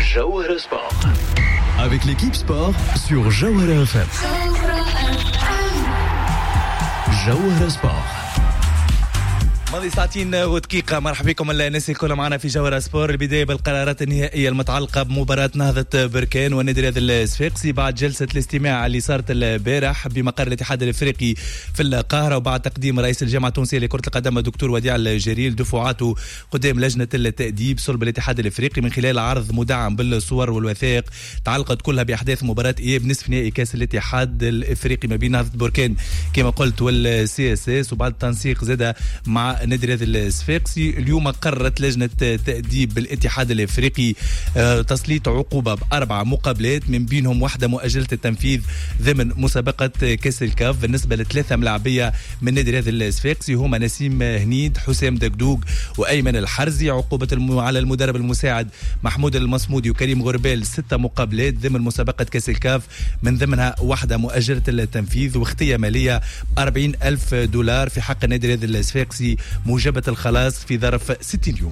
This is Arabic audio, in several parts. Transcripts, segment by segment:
Jawhara Sport. Avec l'équipe sport sur Jawhara FM. Jawhara Sport. ماضي ساعتين ودقيقة. مرحبا بكم الناس الكل معنا في جوهرة سبور. البداية بالقرارات النهائية المتعلقة بمباراة نهضة بركان والنادي الرياضي الصفاقسي بعد جلسة الاستماع اللي صارت البارح بمقر الاتحاد الافريقي في القاهرة، وبعد تقديم رئيس الجامعة التونسية لكرة القدم الدكتور وديع الجريل دفعاته قدام لجنة التأديب صلب الاتحاد الافريقي من خلال عرض مدعم بالصور والوثائق تعلقت كلها بأحداث مباراة إياب نصف نهائي كأس الاتحاد الافريقي ما بين نهضة بركان كما قلت والسي اس اس، وبعد تنسيق زاد مع النادي الرياضي الصفاقسي. اليوم قررت لجنة تأديب بالاتحاد الافريقي تسليط عقوبة ب4 مقابلات من بينهم واحدة مؤجلة التنفيذ ضمن مسابقة كاس الكاف بالنسبة ل3 ملاعبية من النادي الرياضي الصفاقسي هما نسيم هنيد، حسام دقدوق وأيمن الحرزي. عقوبة على المدرب المساعد محمود المصمودي وكريم غربال 6 مقابلات ضمن مسابقة كاس الكاف من ضمنها واحدة مؤجلة التنفيذ واختية مالية $40,000 في حق النادي الرياضي الصفاقسي موجبة الخلاص في ظرف 60 يوم.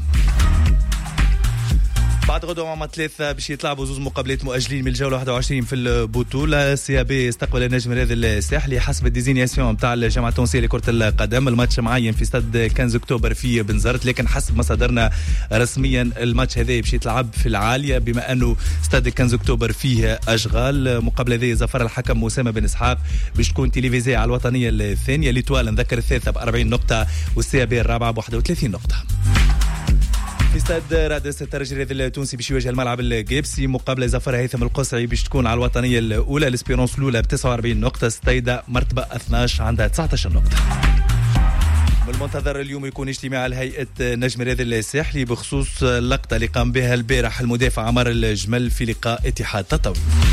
بعد غدوة مع 3 باش يتلعبوا 2 مقابلات مؤجلين من الجولة 21 في البطولة. سي بي استقبل النجم الرياضي الساحلي حسب الديزينياسيون نتاع الجامعة التونسية لكرة القدم. الماتش معين في استاد 15 أكتوبر في بنزرت، لكن حسب مصادرنا رسميا الماتش هذا باش يتلعب في العالية بما انه استاد 15 أكتوبر فيه اشغال. مقابلة هذه زفر الحكم أسامة بن اسحاق باش تكون تلفزيونية على الوطنية الثانية. ليتوال نذكر الثالثة ب40 نقطة والسي بي الرابعة ب31 نقطة. في استاد رادس الترجي الرياضي التونسي باش يواجه الملعب الجيبسي. مقابله زفر هيثم القصعي باش تكون على الوطنيه الاولى. الاسبيرونس الاولى ب49 نقطه، ستيدا مرتبه 12 عندها 19 نقطه. من المنتظر اليوم يكون اجتماع لهيئه النجم الرياضي الساحلي بخصوص اللقطه اللي قام بها البارح المدافع عمر الجمل في لقاء اتحاد تطوي.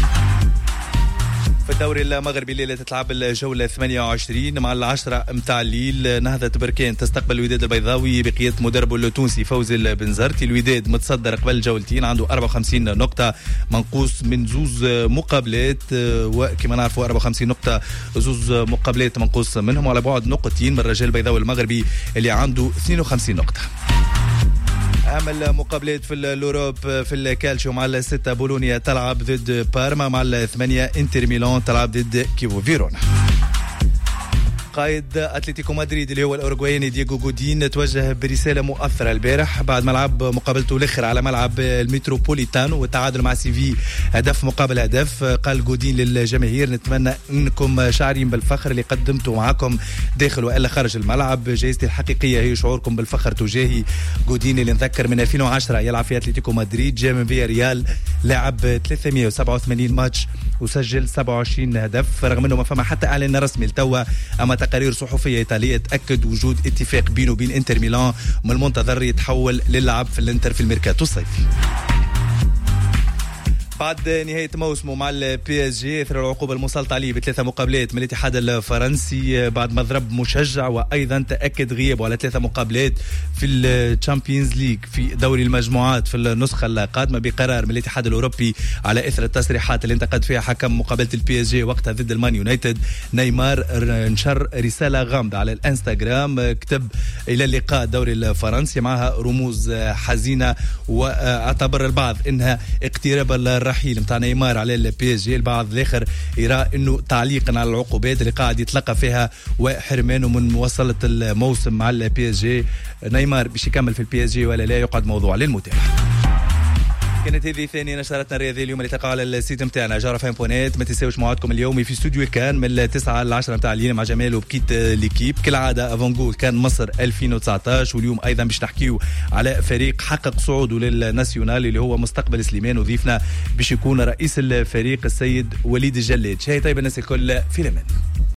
في الدوري المغربي الليلة تتلعب الجولة 28 مع 10 متاع الليل. نهضة بركان تستقبل الوداد البيضاوي بقيادة مدربه التونسي فوزي البنزرتي. الوداد متصدر قبل جولتين عنده 54 نقطة منقوص من 2 مقابلات، وكما نعرفوا 54 نقطة 2 مقابلات منقوص منهم على بعد نقطتين من الرجال البيضاوي المغربي اللي عنده 52 نقطة. أهم المقابلات في الأوروب في الكالشيو مع 6 بولونيا تلعب ضد بارما، مع 8 انتر ميلان تلعب ضد كيفو فيرونا. قائد أتلتيكو مدريد اللي هو الأوروغواياني دييغو جودين توجه برسالة مؤثرة البارح بعد ملعب مقابلته الأخرى على ملعب المتروبوليتانو والتعادل مع سيفي هدف مقابل هدف. قال جودين للجماهير نتمنى أنكم شاعرين بالفخر اللي قدمته معكم داخل وإلا خارج الملعب. جائزتي الحقيقية هي شعوركم بالفخر تجاهي. جودين اللي نذكر من 2010 يلعب في أتلتيكو مدريد، جاء من فيا ريال، لعب 387 ماتش وسجل 27 هدف رغم أنه ما فما حتى إعلان رسمي لتوا. أما تقارير صحفية إيطالية تأكد وجود اتفاق بينه وبين انتر ميلان من المنتظر يتحول للعب في الانتر في الميركاتو الصيفي. بعد نهاية موسمه مع البي اس جي اثر العقوبة المسلطة عليه ب3 مقابلات من الاتحاد الفرنسي بعد ما ضرب مشجع، وايضا تأكد غيابه على 3 مقابلات في الشامبيونز ليج في دوري المجموعات في النسخة القادمة بقرار من الاتحاد الاوروبي على اثر التصريحات اللي انتقد فيها حكم مقابلة البي اس جي وقتها ضد المان يونايتد. نيمار نشر رسالة غامضة على الانستغرام، كتب الى اللقاء الدوري الفرنسي معها رموز حزينة، واعتبر البعض انها اقتراب الرحيل متاع نيمار على البي اس جي. البعض الاخر يرى انه تعليقا على العقوبات اللي قاعد يتلقى فيها وحرمانه من مواصله الموسم مع البي اس جي. نيمار باش يكمل في البي اس جي ولا لا يقعد موضوع للمتابعه. كانت هذه ثاني نشرتنا الرياضية اليوم اللي تلقاو على السيت نتاعنا جارة فام بونات. ما تنساوش موعدكم اليومي في استوديو كان من 9 ل 10 نتاع الليل مع جمال وبكيت ليكيب كالعادة. افونغول كان مصر 2019، واليوم ايضا باش نحكيو على فريق حقق صعوده للناسيونال اللي هو مستقبل سليمان، وضيفنا باش يكون رئيس الفريق السيد وليد الجلاد. شاي طيب الناس الكل في الامان.